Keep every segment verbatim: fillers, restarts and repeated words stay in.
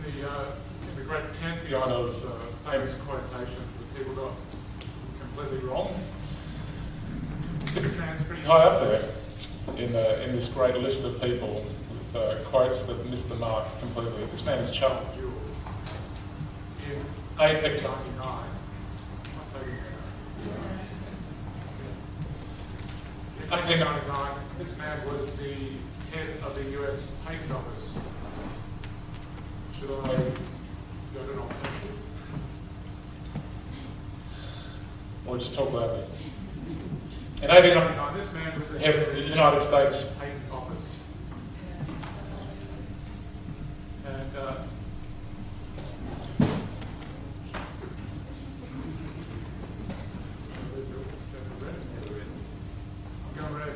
the, uh, in the great pantheon of uh, famous quotations that people got completely wrong, this man's pretty high up there in, uh, in this great list of people with uh, quotes that missed the mark completely. This man is Charles Joule. In eighteen ninety-nine, in eighteen ninety-nine, this man was the head of the U S Patent Office. Should I go to an alternative? Or just talk loudly? In eighteen ninety-nine, this man was the head of the United States Patent Office. And uh, I'm going red.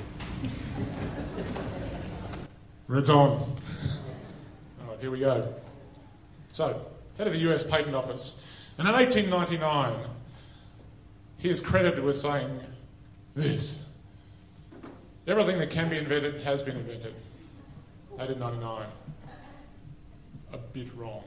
Red's on. All right, here we go. So, head of the U S Patent Office. And in eighteen ninety-nine, he is credited with saying this: everything that can be invented has been invented. eighteen ninety-nine. A bit wrong.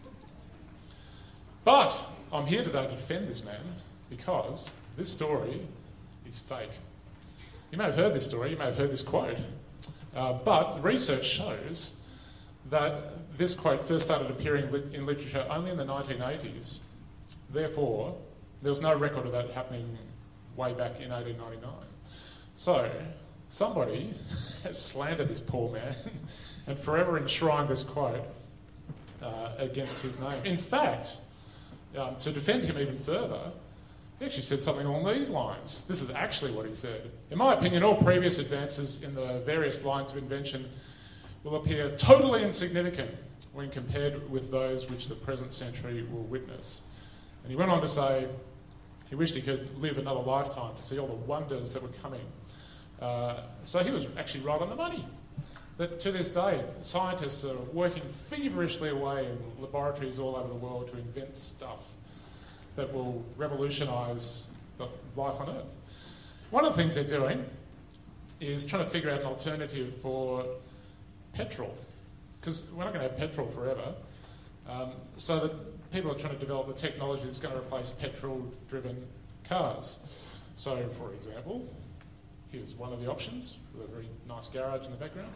But I'm here today to defend this man because this story is fake. You may have heard this story, you may have heard this quote, uh, but the research shows that this quote first started appearing lit- in literature only in the nineteen eighties. Therefore, there was no record of that happening way back in eighteen ninety-nine. So, somebody has slandered this poor man and forever enshrined this quote uh, against his name. In fact, um, to defend him even further, he actually said something along these lines. This is actually what he said. In my opinion, all previous advances in the various lines of invention will appear totally insignificant when compared with those which the present century will witness. And he went on to say he wished he could live another lifetime to see all the wonders that were coming. Uh, so he was actually right on the money. That to this day, scientists are working feverishly away in laboratories all over the world to invent stuff that will revolutionise the life on Earth. One of the things they're doing is trying to figure out an alternative for petrol, because we're not going to have petrol forever. Um, so that people are trying to develop the technology that's going to replace petrol-driven cars. So, for example, here's one of the options with a very nice garage in the background.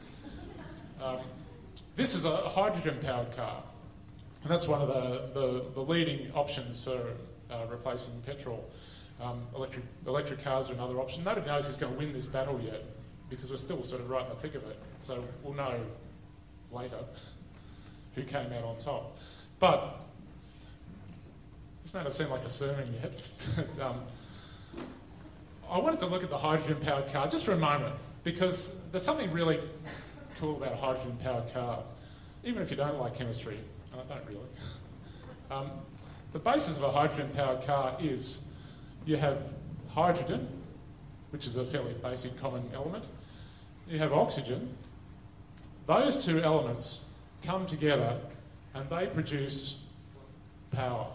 Um, this is a hydrogen-powered car, and that's one of the, the, the leading options for uh, replacing petrol. Um, electric, electric cars are another option. Nobody knows who's going to win this battle yet, because we're still sort of right in the thick of it. So we'll know later who came out on top. But this may not seem like a sermon yet. but, um, I wanted to look at the hydrogen-powered car just for a moment, because there's something really cool about a hydrogen-powered car, even if you don't like chemistry, and I don't really. Um, the basis of a hydrogen-powered car is you have hydrogen, which is a fairly basic common element. You have oxygen. Those two elements come together and they produce power.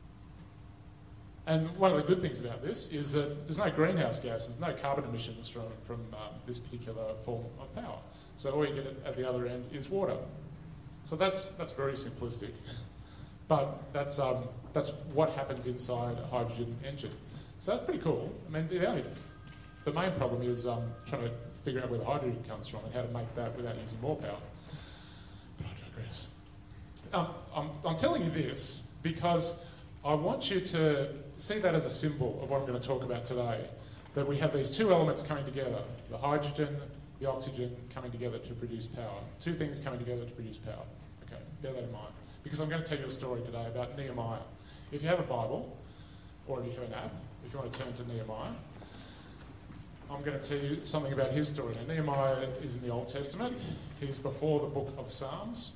And one of the good things about this is that there's no greenhouse gases, no carbon emissions from, from um, this particular form of power. So all you get at the other end is water. So that's that's very simplistic. But that's um, that's what happens inside a hydrogen engine. So that's pretty cool. I mean, the only the main problem is um, trying to figure out where the hydrogen comes from and how to make that without using more power. But I digress. Um, I'm, I'm telling you this because I want you to see that as a symbol of what I'm going to talk about today, that we have these two elements coming together, the hydrogen, the oxygen coming together to produce power. Two things coming together to produce power. Okay, bear that in mind. Because I'm going to tell you a story today about Nehemiah. If you have a Bible, or if you have an app, if you want to turn to Nehemiah, I'm going to tell you something about his story. Now, Nehemiah is in the Old Testament. He's before the book of Psalms.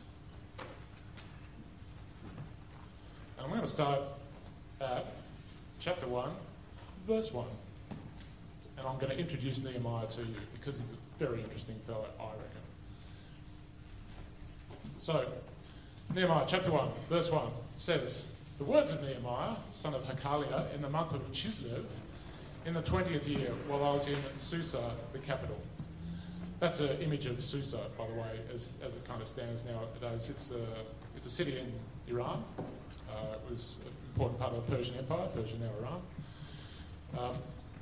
And I'm going to start at chapter one, verse one. And I'm going to introduce Nehemiah to you because he's a very interesting fellow, I reckon. So, Nehemiah chapter one, verse one says, "The words of Nehemiah, son of Hakaliah, in the month of Chislev, in the twentieth year, while I was in Susa, the capital. That's an image of Susa, by the way, as, as it kind of stands nowadays. It's a, it's a city in Iran. Uh, it was an important part of the Persian Empire, Persia now Iran. Um,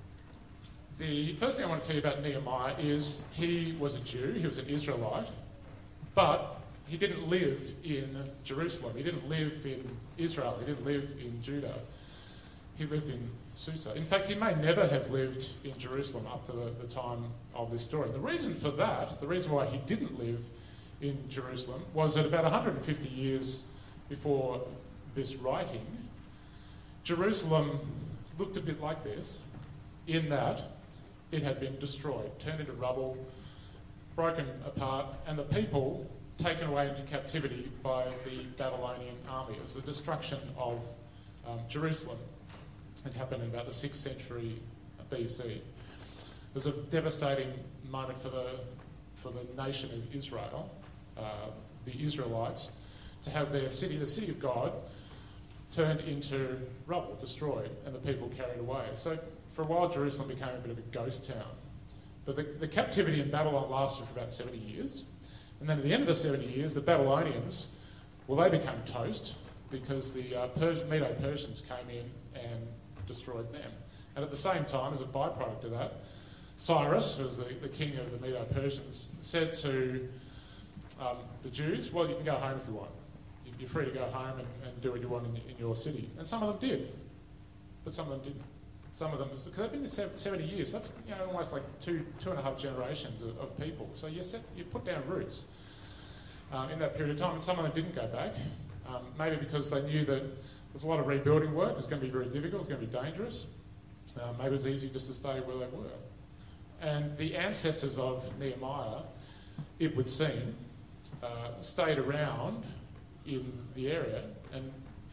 the first thing I want to tell you about Nehemiah is he was a Jew, he was an Israelite, but he didn't live in Jerusalem, he didn't live in Israel, he didn't live in Judah. He lived in Susa. In fact, he may never have lived in Jerusalem up to the, the time of this story. The reason for that, the reason why he didn't live in Jerusalem, was that about one hundred fifty years before this writing, Jerusalem looked a bit like this, in that it had been destroyed, turned into rubble, broken apart, and the people taken away into captivity by the Babylonian army. It was the destruction of um, Jerusalem. It happened in about the sixth century B C. It was a devastating moment for the for the nation of Israel, uh, the Israelites, to have their city, the city of God, turned into rubble, destroyed, and the people carried away. So for a while, Jerusalem became a bit of a ghost town. But the, the captivity in Babylon lasted for about seventy years. And then at the end of the seventy years, the Babylonians, well, they became toast because the uh, Persian, Medo-Persians came in and destroyed them. And at the same time, as a byproduct of that, Cyrus, who was the, the king of the Medo-Persians, said to um, the Jews, well, you can go home if you want. You're free to go home and, and do what you want in, in your city. And some of them did, but some of them didn't. Some of them, because they've been there seventy years, that's you know almost like two two and a half generations of, of people. So you set, you put down roots um, in that period of time, and some of them didn't go back, um, maybe because they knew that there's a lot of rebuilding work, it's going to be very difficult, it's going to be dangerous. Uh, maybe it was easy just to stay where they were. And the ancestors of Nehemiah, it would seem, uh, stayed around in the area, and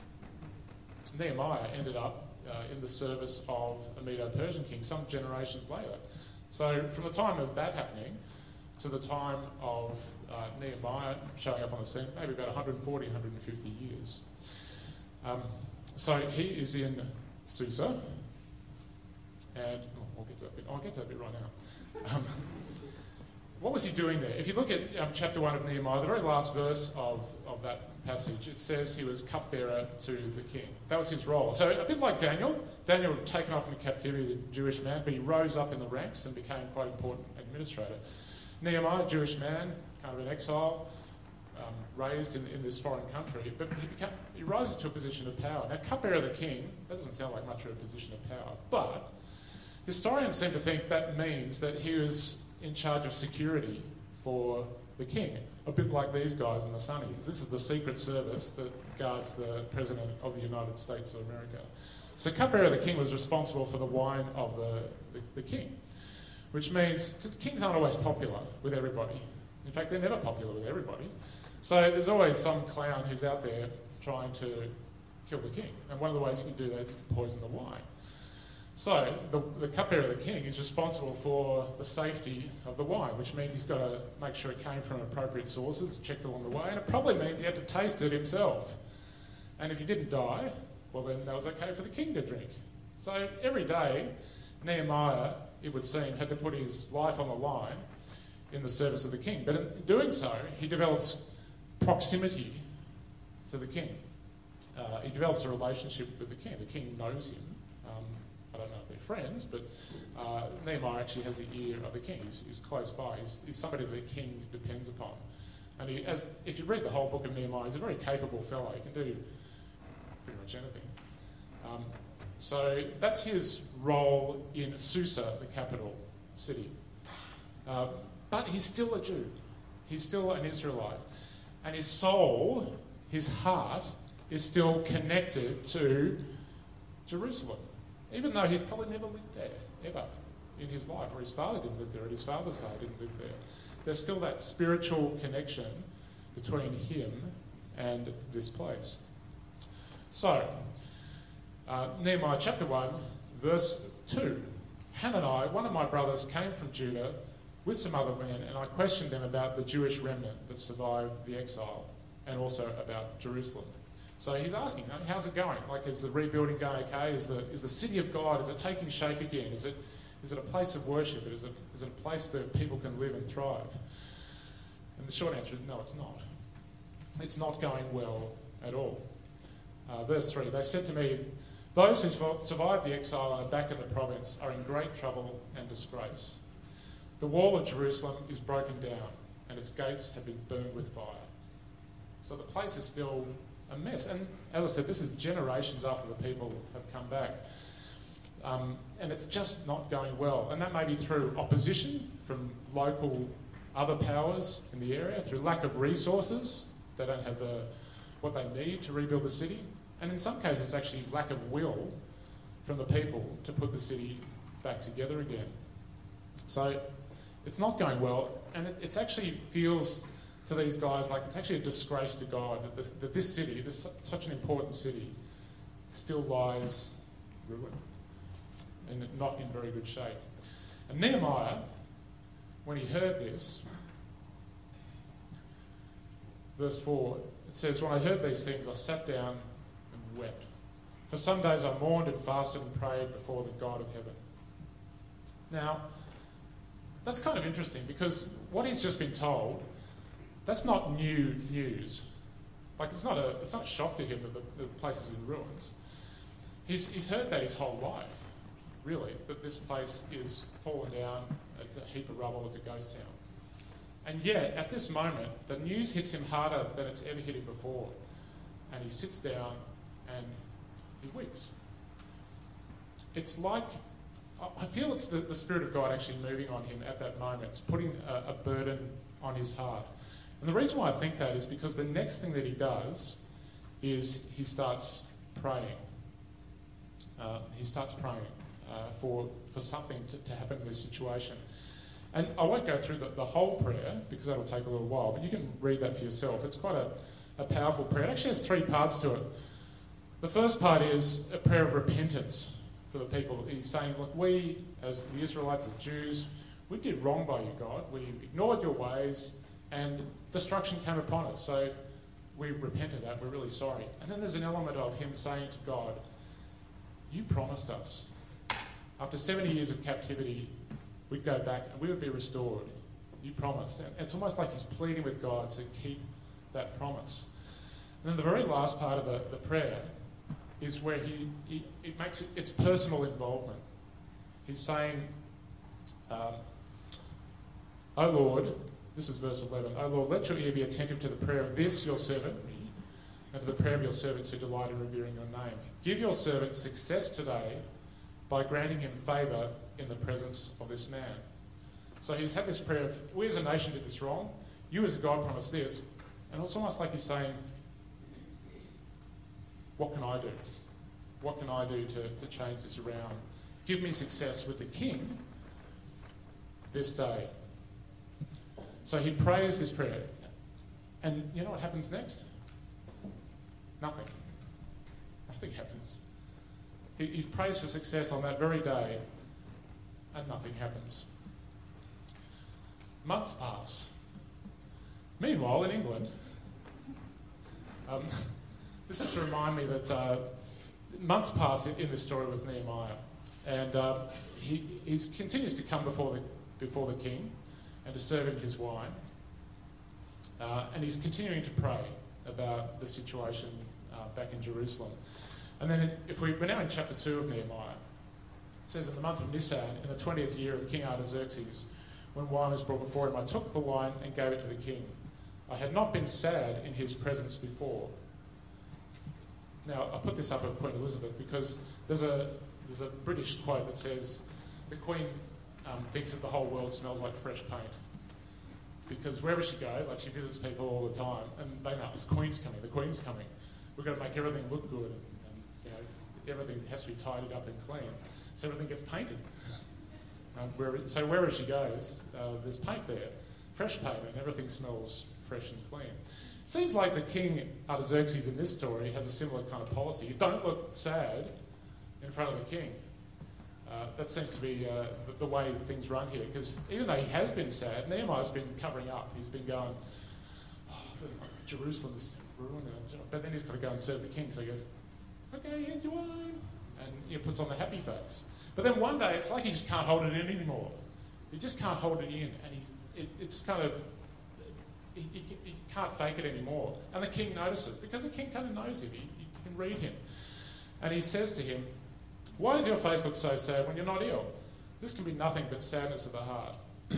Nehemiah ended up uh, in the service of a Medo-Persian king some generations later. So from the time of that happening to the time of uh, Nehemiah showing up on the scene, maybe about one hundred forty, one hundred fifty years. Um, so he is in Susa, and oh, I'll get to that bit. I'll get to that bit right now. Um, what was he doing there? If you look at um, chapter one of Nehemiah, the very last verse of, of that passage, it says he was cupbearer to the king. That was his role. So a bit like Daniel. Daniel was taken off into captivity as a Jewish man, but he rose up in the ranks and became quite an important administrator. Nehemiah, Jewish man, kind of in exile, um, raised in, in this foreign country, but he, became, he rises to a position of power. Now, cupbearer of the king, that doesn't sound like much of a position of power, but historians seem to think that means that he was in charge of security for the king, a bit like these guys in the Sunnies. This is the Secret Service that guards the President of the United States of America. So cupbearer of the king was responsible for the wine of the, the, the king, which means, because kings aren't always popular with everybody. In fact, they're never popular with everybody. So there's always some clown who's out there trying to kill the king. And one of the ways you can do that is you can poison the wine. So the, the cupbearer of the king is responsible for the safety of the wine, which means he's got to make sure it came from appropriate sources, checked along the way, and it probably means he had to taste it himself. And if he didn't die, well then that was okay for the king to drink. So every day, Nehemiah, it would seem, had to put his life on the line in the service of the king. But in doing so, he develops proximity to the king. Uh, he develops a relationship with the king. The king knows him. Um, I don't know if they're friends, but uh, Nehemiah actually has the ear of the king. He's, he's close by. He's, he's somebody that the king depends upon. And he, as if you read the whole book of Nehemiah, he's a very capable fellow. He can do pretty much anything. Um, so that's his role in Susa, the capital city. Uh, but he's still a Jew. He's still an Israelite. And his soul, his heart, is still connected to Jerusalem. Even though he's probably never lived there, ever, in his life. Or his father didn't live there, and his father's father didn't live there. There's still that spiritual connection between him and this place. So, uh, Nehemiah chapter one, verse two. Hanani, one of my brothers, came from Judah with some other men, and I questioned them about the Jewish remnant that survived the exile, and also about Jerusalem. So he's asking, how's it going? Like, is the rebuilding going okay? Is the, is the city of God, is it taking shape again? Is it Is it a place of worship? Is it, is it a place that people can live and thrive? And the short answer is no, it's not. It's not going well at all. Uh, verse three, they said to me, those who survived the exile and are back in the province are in great trouble and disgrace. The wall of Jerusalem is broken down and its gates have been burned with fire. So the place is still a mess. And as I said, this is generations after the people have come back. Um, and it's just not going well. And that may be through opposition from local other powers in the area, through lack of resources. They don't have the, what they need to rebuild the city. And in some cases, it's actually lack of will from the people to put the city back together again. So it's not going well, and it it's actually feels to these guys like it's actually a disgrace to God that this, that this city, this such an important city, still lies ruined and not in very good shape. And Nehemiah, when he heard this, verse four, it says, when I heard these things, I sat down and wept. For some days I mourned and fasted and prayed before the God of heaven. Now, that's kind of interesting because what he's just been told, that's not new news. Like, it's not a, it's not a shock to him that the, the place is in ruins. He's, he's heard that his whole life, really, that this place is fallen down, it's a heap of rubble, it's a ghost town. And yet, at this moment, the news hits him harder than it's ever hit him before. And he sits down and he weeps. It's like, I feel it's the, the Spirit of God actually moving on him at that moment. It's putting a, a burden on his heart. And the reason why I think that is because the next thing that he does is he starts praying. Uh, he starts praying uh, for, for something to, to happen in this situation. And I won't go through the, the whole prayer because that'll take a little while, but you can read that for yourself. It's quite a, a powerful prayer. It actually has three parts to it. The first part is a prayer of repentance for the people. He's saying, look, we, as the Israelites, as Jews, we did wrong by you, God. We ignored your ways and destruction came upon us. So we repent of that. We're really sorry. And then there's an element of him saying to God, you promised us. After seventy years of captivity, we'd go back and we would be restored. You promised. And it's almost like he's pleading with God to keep that promise. And then the very last part of the, the prayer is where he, he it makes it, it's personal involvement. He's saying, um, O Lord, this is verse eleven, O Lord, let your ear be attentive to the prayer of this, your servant, and to the prayer of your servants who delight in revering your name. Give your servant success today by granting him favour in the presence of this man. So he's had this prayer of, we as a nation did this wrong, you as a God promised this, and it's almost like he's saying, what can I do? What can I do to, to change this around? Give me success with the king this day. So he prays this prayer. And you know what happens next? Nothing. Nothing happens. He, he prays for success on that very day, and nothing happens. Months pass. Meanwhile, in England, um, this is to remind me that uh, months pass in, in this story with Nehemiah, and uh, he he's, continues to come before the before the king and to serve him his wine, uh, and he's continuing to pray about the situation uh, back in Jerusalem. And then, if we, we're now in chapter two of Nehemiah, it says, in the month of Nisan, in the twentieth year of King Artaxerxes, when wine was brought before him, I took the wine and gave it to the king. I had not been sad in his presence before. Now, I put this up of Queen Elizabeth because there's a there's a British quote that says, the Queen um, thinks that the whole world smells like fresh paint. Because wherever she goes, like she visits people all the time, and they know, the Queen's coming, the Queen's coming. We've got to make everything look good, and, and you know, everything has to be tidied up and clean, so everything gets painted. Um, wherever, so wherever she goes, uh, there's paint there, fresh paint, and everything smells fresh and clean. It seems like the king Artaxerxes in this story has a similar kind of policy. You don't look sad in front of the king. Uh, that seems to be uh, the, the way things run here, because even though he has been sad, Nehemiah's been covering up. He's been going, oh, Jerusalem's ruined, but then he's got to go and serve the king, so he goes, okay, here's your wine, and he puts on the happy face. But then one day, it's like he just can't hold it in anymore. He just can't hold it in, and he, it, it's kind of, he, he, he can't fake it anymore. And the king notices, because the king kind of knows him, he, he can read him. And he says to him, "Why does your face look so sad when you're not ill? This can be nothing but sadness of the heart."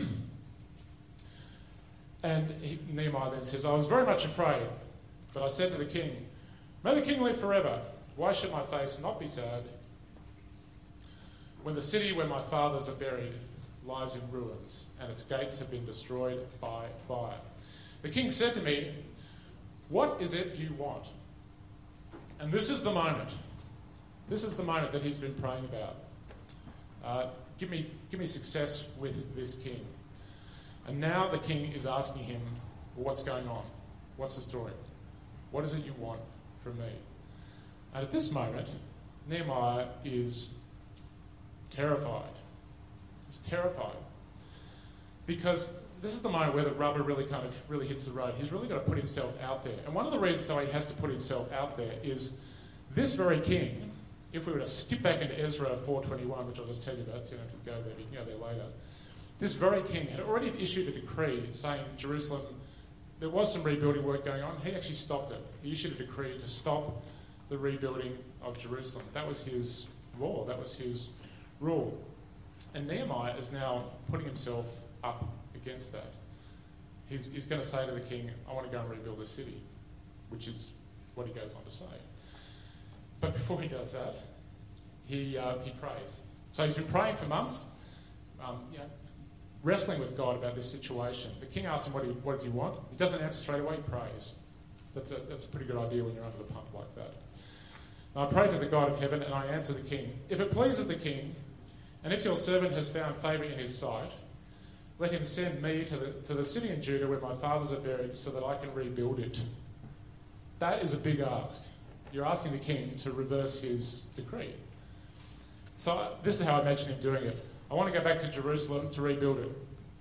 And he, Nehemiah then says, "I was very much afraid, but I said to the king, 'May the king live forever. Why should my face not be sad when the city where my fathers are buried lies in ruins and its gates have been destroyed by fire?' The king said to me, 'What is it you want?'" And this is the moment. This is the moment that he's been praying about. Uh, give me, give me success with this king. And now the king is asking him, well, what's going on? What's the story? What is it you want from me? And at this moment, Nehemiah is terrified. He's terrified. Because this is the moment where the rubber really kind of really hits the road. He's really got to put himself out there. And one of the reasons why he has to put himself out there is this very king, if we were to skip back into Ezra four twenty-one, which I'll just tell you about, so you don't have to go there, but you can go there later. This very king had already issued a decree saying Jerusalem, there was some rebuilding work going on. He actually stopped it. He issued a decree to stop the rebuilding of Jerusalem. That was his law. That was his rule. And Nehemiah is now putting himself up against that. He's, he's going to say to the king, "I want to go and rebuild the city," which is what he goes on to say. But before he does that, he uh, he prays. So he's been praying for months, um, you know, wrestling with God about this situation. The king asks him what, he, what does he want. He doesn't answer straight away, he prays. That's a, that's a pretty good idea when you're under the pump like that. "Now I pray to the God of heaven, and I answer the king, 'If it pleases the king, and if your servant has found favour in his sight, let him send me to the, to the city in Judah where my fathers are buried so that I can rebuild it.'" That is a big ask. You're asking the king to reverse his decree. So uh, this is how I imagine him doing it. "I want to go back to Jerusalem to rebuild it."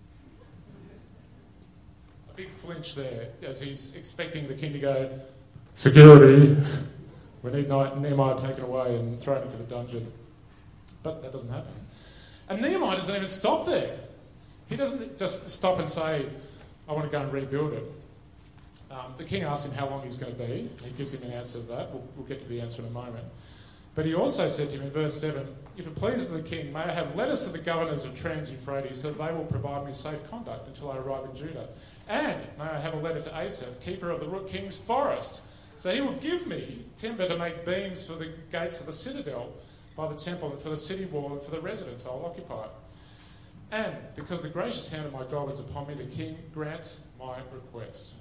A big flinch there as he's expecting the king to go, "Security, we need Nehemiah taken away and thrown into the dungeon." But that doesn't happen. And Nehemiah doesn't even stop there. He doesn't just stop and say, "I want to go and rebuild it." Um, the king asks him how long he's going to be. He gives him an answer to that. We'll, we'll get to the answer in a moment. But he also said to him in verse seven, "If it pleases the king, may I have letters to the governors of Trans-Euphrates so that they will provide me safe conduct until I arrive in Judah. And may I have a letter to Asaph, keeper of the rook king's forest, so he will give me timber to make beams for the gates of the citadel by the temple and for the city wall and for the residence I'll occupy. And because the gracious hand of my God is upon me, the king grants my request."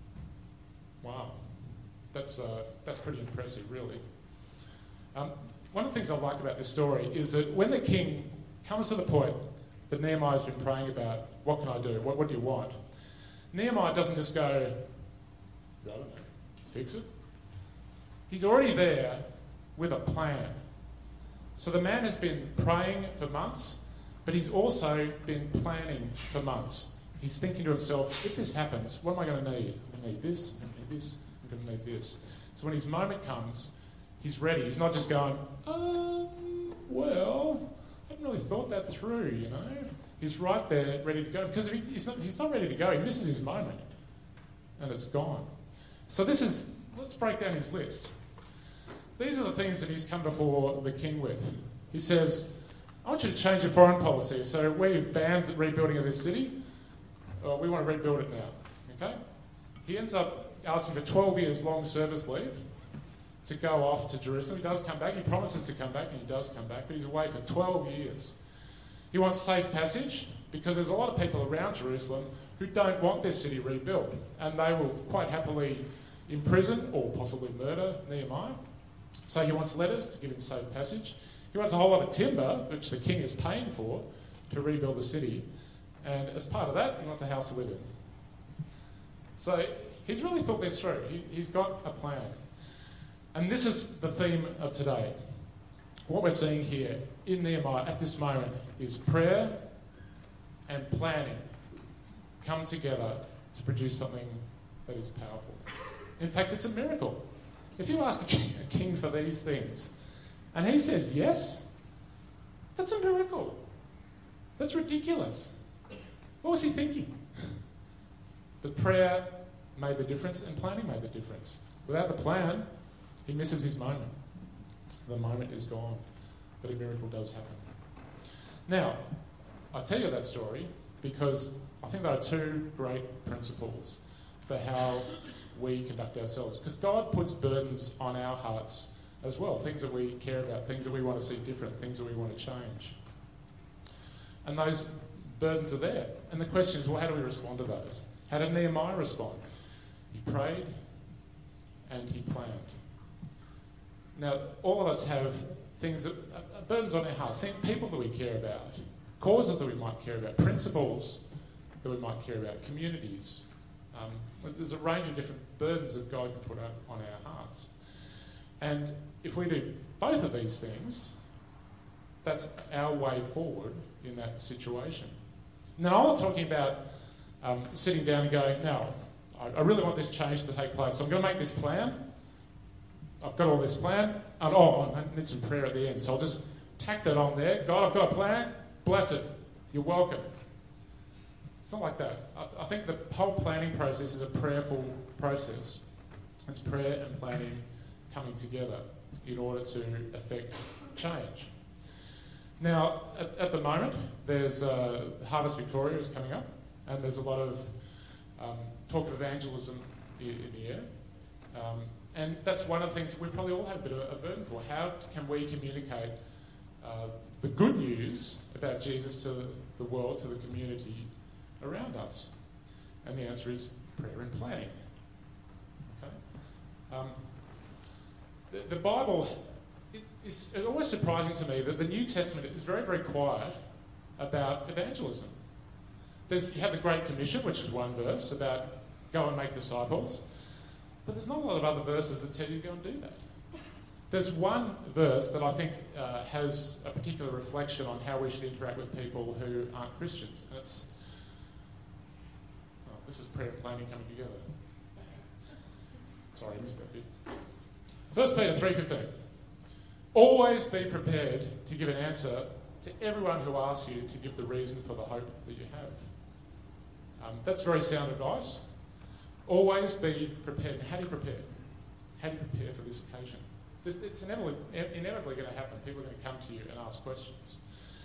Wow, that's uh, that's pretty impressive, really. Um, one of the things I like about this story is that when the king comes to the point that Nehemiah's been praying about, what can I do? What, what do you want? Nehemiah doesn't just go, I don't know, fix it. He's already there with a plan. So the man has been praying for months, but he's also been planning for months. He's thinking to himself, if this happens, what am I going to need? I'm going to need this, I'm going to need this, I'm going to need this. So when his moment comes, he's ready. He's not just going, um, well, I haven't really thought that through, you know. He's right there, ready to go. Because if, he, he's not, if he's not ready to go, he misses his moment. And it's gone. So this is, let's break down his list. These are the things that he's come before the king with. He says, I want you to change your foreign policy. So we banned the rebuilding of this city. Uh, we want to rebuild it now. Okay? He ends up asking for twelve years long service leave to go off to Jerusalem. He does come back. He promises to come back, and he does come back. But he's away for twelve years. He wants safe passage because there's a lot of people around Jerusalem who don't want their city rebuilt. And they will quite happily imprison or possibly murder Nehemiah. So he wants letters to give him safe passage. He wants a whole lot of timber, which the king is paying for, to rebuild the city. And as part of that, he wants a house to live in. So he's really thought this through. He, he's got a plan. And this is the theme of today. What we're seeing here in Nehemiah at this moment is prayer and planning come together to produce something that is powerful. In fact, it's a miracle. If you ask a king, a king for these things, and he says yes, That's a miracle. That's ridiculous. What was he thinking? But prayer made the difference and planning made the difference. Without the plan, he misses his moment. The moment is gone. But a miracle does happen. Now, I tell you that story because I think there are two great principles for how we conduct ourselves. Because God puts burdens on our hearts as well, things that we care about, things that we want to see different, things that we want to change. And those burdens are there. And the question is, well, how do we respond to those? How did Nehemiah respond? He prayed and he planned. Now, all of us have things that uh, burdens on our hearts, people that we care about, causes that we might care about, principles that we might care about, communities. Um, there's a range of different burdens that God can put on, on our hearts. And if we do both of these things, that's our way forward in that situation. Now, I'm not talking about um, sitting down and going, no, I, I really want this change to take place, so I'm going to make this plan. I've got all this plan, and oh, I need some prayer at the end, so I'll just tack that on there. God, I've got a plan, bless it, you're welcome. It's not like that. I, I think the whole planning process is a prayerful process. It's prayer and planning coming together in order to effect change. Now, at, at the moment, there's uh, Harvest Victoria is coming up, and there's a lot of um, talk of evangelism in, in the air. Um, and that's one of the things that we probably all have a bit of a burden for. How can we communicate uh, the good news about Jesus to the world, to the community around us? And the answer is prayer and planning. Okay? Um, the, the Bible, it, it's, it's always surprising to me that the New Testament is very, very quiet about evangelism. There's, you have the Great Commission, which is one verse about go and make disciples. But there's not a lot of other verses that tell you to go and do that. There's one verse that I think uh, has a particular reflection on how we should interact with people who aren't Christians. And it's... Oh, this is prayer and planning coming together. Sorry, I missed that bit. First Peter three fifteen. Always be prepared to give an answer to everyone who asks you to give the reason for the hope that you have. Um, that's very sound advice. Always be prepared. How do you prepare? How do you prepare for this occasion? This, it's inevitably, inevitably going to happen. People are going to come to you and ask questions.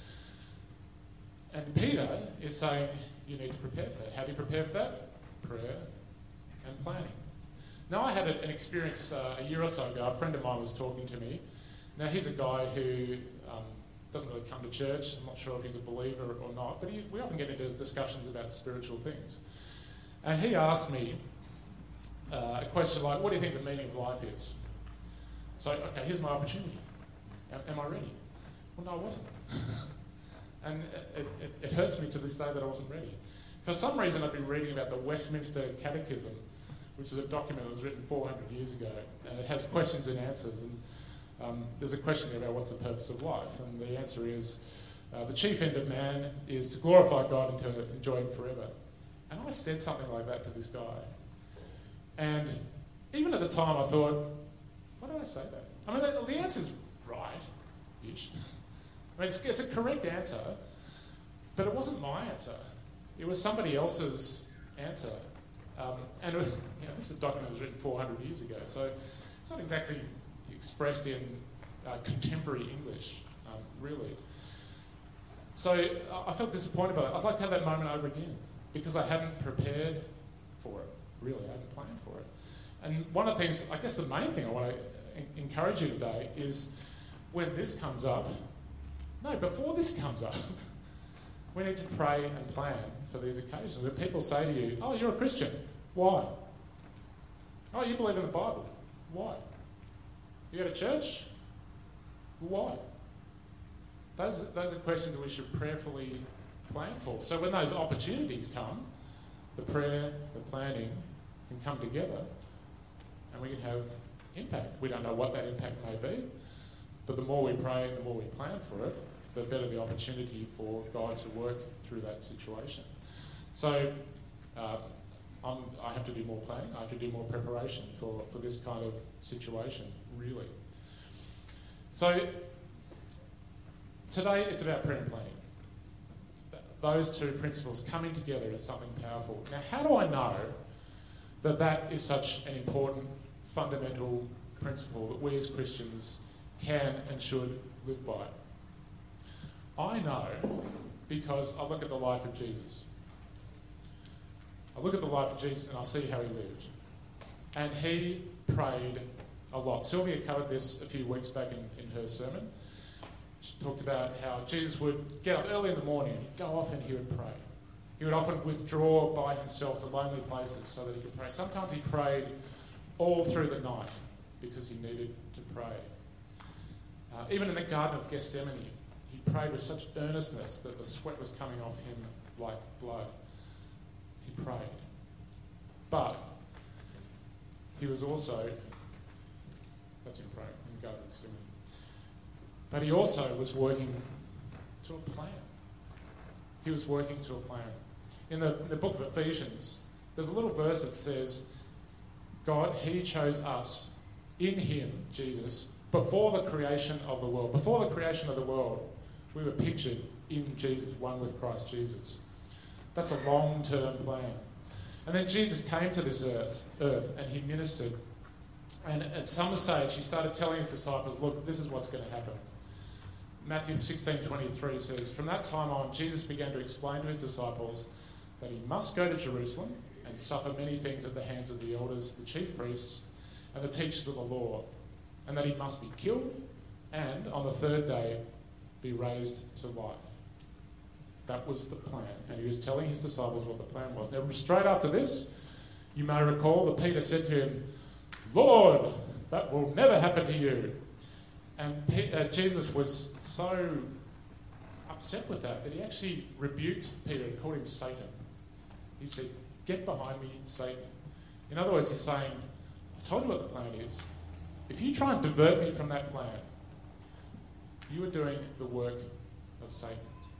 And Peter is saying you need to prepare for that. How do you prepare for that? Prayer and planning. Now, I had a, an experience uh, a year or so ago. A friend of mine was talking to me. Now, he's a guy who um, doesn't really come to church. I'm not sure if he's a believer or not, but he, we often get into discussions about spiritual things. And he asked me uh, a question like, what do you think the meaning of life is? So, okay, here's my opportunity. Am, am I ready? Well, no, I wasn't. And it, it, it hurts me to this day that I wasn't ready. For some reason, I've been reading about the Westminster Catechism, which is a document that was written four hundred years ago, and it has questions and answers. And um, there's a question there about what's the purpose of life, and the answer is, uh, the chief end of man is to glorify God and to enjoy Him forever. And I said something like that to this guy. And even at the time I thought, why did I say that? I mean, the, the answer's right-ish. I mean, it's, it's a correct answer, but it wasn't my answer. It was somebody else's answer. Um, and it was, you know, this is a document that was written four hundred years ago, so it's not exactly expressed in uh, contemporary English, um, really. So I felt disappointed by it. I'd like to have that moment over again, because I hadn't prepared for it, really. I hadn't planned for it. And one of the things, I guess the main thing I want to encourage you today is when this comes up, no, before this comes up, we need to pray and plan for these occasions. When people say to you, oh, you're a Christian. Why? Oh, you believe in the Bible. Why? You go to church? Why? Those, those are questions that we should prayerfully plan for. So when those opportunities come, the prayer, the planning can come together and we can have impact. We don't know what that impact may be, but the more we pray, the more we plan for it, the better the opportunity for God to work through that situation. So uh, I'm, I have to do more planning, I have to do more preparation for, for this kind of situation, really. So Today, it's about prayer and planning. Those two principles coming together is something powerful. Now, how do I know that that is such an important, fundamental principle that we as Christians can and should live by? I know because I look at the life of Jesus. I look at the life of Jesus and I see how he lived. And he prayed a lot. Sylvia covered this a few weeks back in, in her sermon. She talked about how Jesus would get up early in the morning and he'd go off and he would pray. He would often withdraw by himself to lonely places so that he could pray. Sometimes he prayed all through the night because he needed to pray. Uh, even in the Garden of Gethsemane, he prayed with such earnestness that the sweat was coming off him like blood. He prayed. But he was also, that's him praying in the Garden of Gethsemane. But he also was working to a plan. He was working to a plan. In the, in the book of Ephesians, there's a little verse that says, God, he chose us in him, Jesus, before the creation of the world. Before the creation of the world, we were pictured in Jesus, one with Christ Jesus. That's a long-term plan. And then Jesus came to this earth, earth and he ministered. And at some stage, he started telling his disciples, look, this is what's going to happen. Matthew sixteen twenty-three says, from that time on, Jesus began to explain to his disciples that he must go to Jerusalem and suffer many things at the hands of the elders, the chief priests, and the teachers of the law, and that he must be killed and, on the third day, be raised to life. That was the plan. And he was telling his disciples what the plan was. Now, straight after this, you may recall that Peter said to him, Lord, that will never happen to you. And P- uh, Jesus was so upset with that that he actually rebuked Peter and called him Satan. He said, get behind me, Satan. In other words, he's saying, I told you what the plan is. If you try and divert me from that plan, you are doing the work of Satan.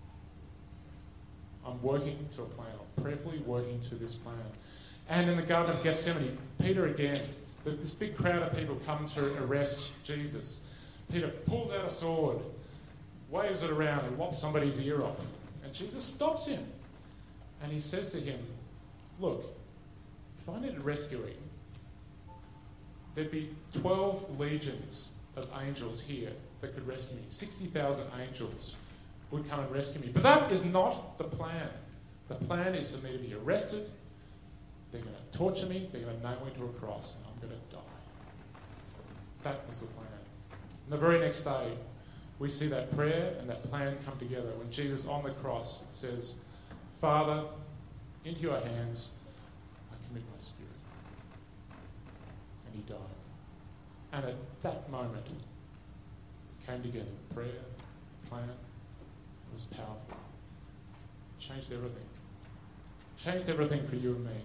I'm working to a plan. I'm prayerfully working to this plan. And in the Garden of Gethsemane, Peter again, the, this big crowd of people come to arrest Jesus. Peter pulls out a sword, waves it around and lops somebody's ear off. And Jesus stops him. And he says to him, look, if I needed rescuing, there'd be twelve legions of angels here that could rescue me. sixty thousand angels would come and rescue me. But that is not the plan. The plan is for me to be arrested. They're going to torture me. They're going to nail me to a cross. And I'm going to die. That was the plan. And the very next day, we see that prayer and that plan come together when Jesus on the cross says, Father, into your hands I commit my spirit. And he died. And at that moment, it came together. Prayer, plan, it was powerful. It changed everything. It changed everything for you and me.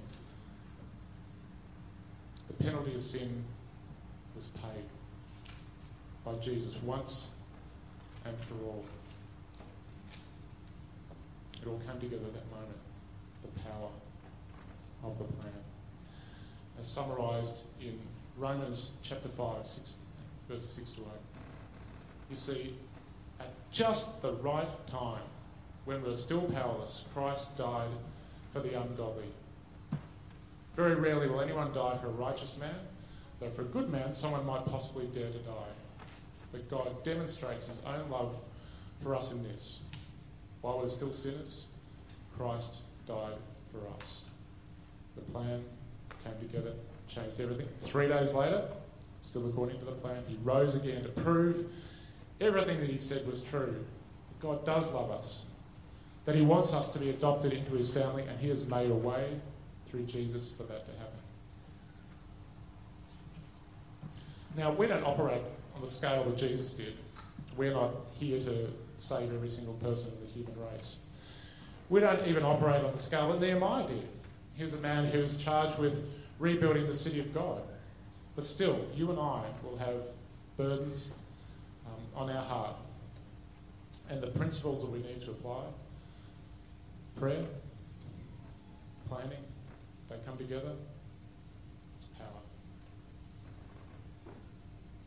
The penalty of sin was paid by Jesus once and for all. It all came together at that moment, the power of the plan. As summarised in Romans chapter five, six, verses six to eight. You see, at just the right time, when we were still powerless, Christ died for the ungodly. Very rarely will anyone die for a righteous man, though for a good man, someone might possibly dare to die. But God demonstrates his own love for us in this. While we were still sinners, Christ died for us. The plan came together, changed everything. Three days later, still according to the plan, he rose again to prove everything that he said was true. God does love us, that he wants us to be adopted into his family, and he has made a way through Jesus for that to happen. Now, we don't operate on the scale that Jesus did. We're not here to save every single person in the human race. We don't even operate on the scale that Nehemiah did. He was a man who was charged with rebuilding the city of God. But still, you and I will have burdens um, on our heart. And the principles that we need to apply, prayer, planning, they come together.